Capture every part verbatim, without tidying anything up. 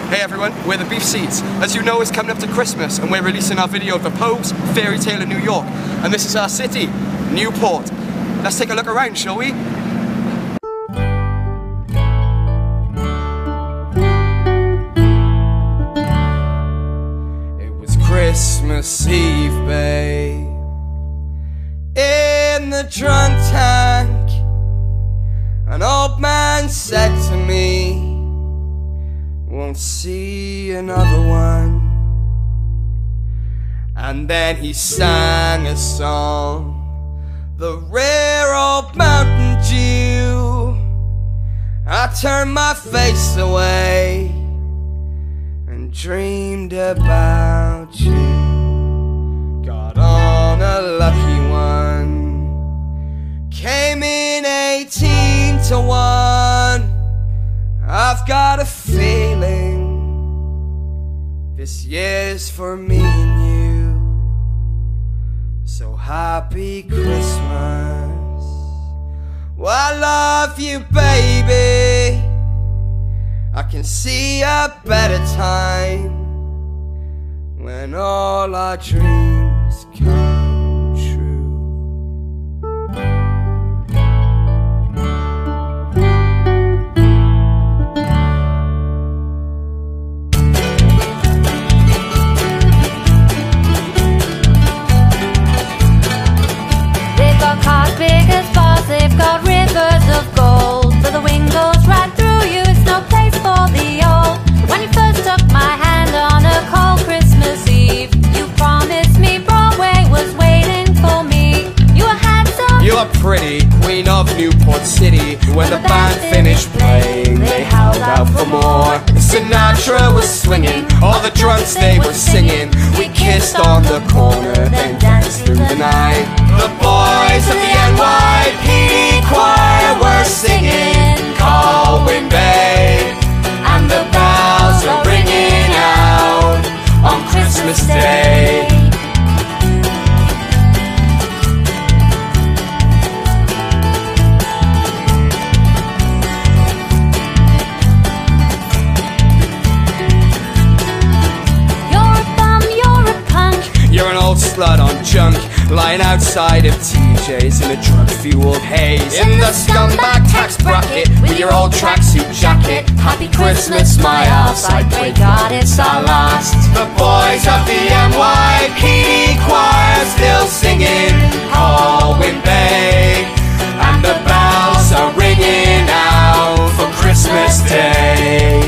Hey everyone, we're the Beef Seeds. As you know, it's coming up to Christmas and we're releasing our video of the Pogues Fairy Tale of New York. And this is our city, Newport. Let's take a look around, shall we? It was Christmas Eve, babe, in the drunk tank. An old man said to me, won't see another one. And then he sang a song, the rare old Mountain Dew. I turned my face away and dreamed about you. Got on a lucky one, came in eighteen to one. I've got a feeling this year's for me and you. So happy Christmas. Well, I love you, baby. I can see a better time when all our dreams come true. They've got rivers of gold, but the wind goes right through you. It's no place for the old. When you first took my hand on a cold Christmas Eve, you promised me Broadway was waiting for me. You were handsome, you are pretty, queen of Newport City. When the band finished playing, they held out for more. Sinatra was swinging, all the drunks they were singing. We kissed on the corner, then danced through the night. The boys of the N Y P D choir were singing Colwyn Bay, and the bells are ringing out on Christmas Day. You're an old slut on junk, lying outside of T J's in a drug-fueled haze. In the scumbag tax bracket, with your old tracksuit jacket. Happy Christmas, my ass, I pray God it's our last. The boys of the N Y P D choir still singing Colwyn Bay, and the bells are ringing out for Christmas Day.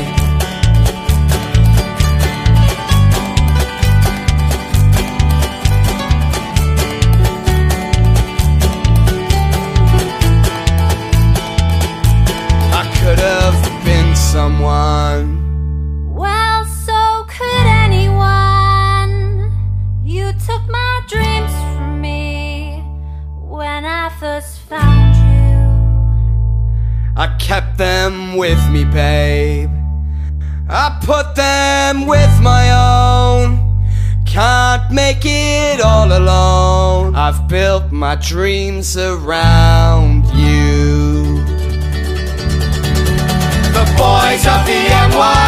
Someone. Well, so could anyone. You took my dreams from me when I first found you. I kept them with me, babe. I put them with my own. Can't make it all alone. I've built my dreams around you. The boys of the N Y